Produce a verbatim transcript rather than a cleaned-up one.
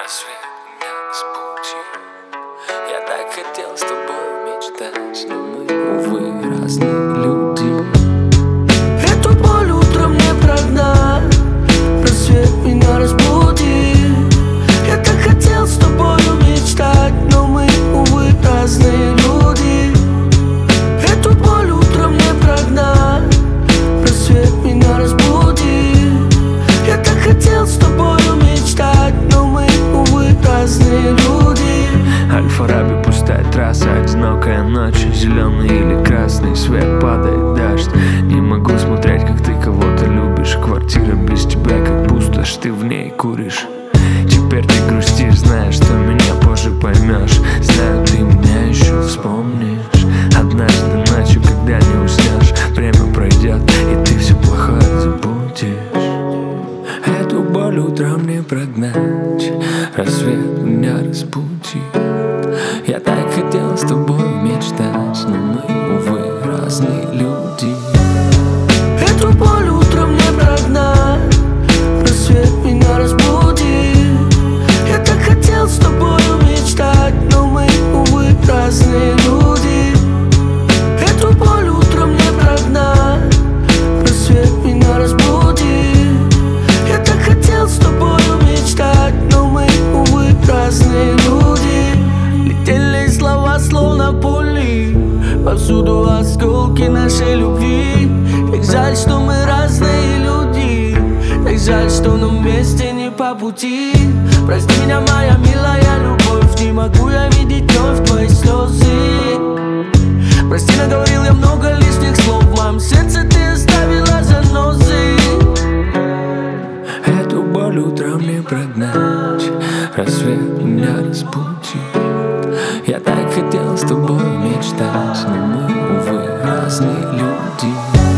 Рассвет меня разбудил. Я так хотел с тобой мечтать, но мы, увы, разные люди. Эту боль утром не прогнать. Рассвет меня разбудил. Я так хотел с тобою мечтать, но мы, увы, разные люди. Эту боль утром не прогнать. Рассвет меня разбудил. Я так хотел с тобою мечтать, но мы, увы, разные люди. Аль-Фараби, пустая трасса, одинокая ночь, зеленый или красный свет, падает дождь. Не могу смотреть, как ты кого-то любишь. Квартира без тебя как пустошь, ты в ней куришь. Теперь ты грустишь, знаешь, что меня позже поймешь. Знаю, ты меня еще вспомнишь однажды ночью, когда не уснешь. Время пройдет, и ты все плохое забудешь. Эту боль утром не прогнать. Рассвет меня разбудит. Я так хотел с тобой мечтать, но мы, увы, разные люди. Эту боль утром не прогнать. Рассвет меня разбудил. Я так хотел с тобою мечтать, но мы, увы, разные люди. Эту боль утром не прогнать. Рассвет меня разбудил. Я так хотел с тобою мечтать, но мы, увы, разные люди. Летели слова словно пули, повсюду осколки нашей любви. Так жаль, что мы разные люди. Так жаль, что нам вместе не по пути. Прости меня, моя милая любовь. Не могу я видеть вновь твои слезы. Прости, наговорил я много лишних слов. В моем сердце ты оставила занозы. Эту боль утром не прогнать. Рассвет меня разбудит. Я так хотел с тобой мечтать, но мы, увы, разные люди.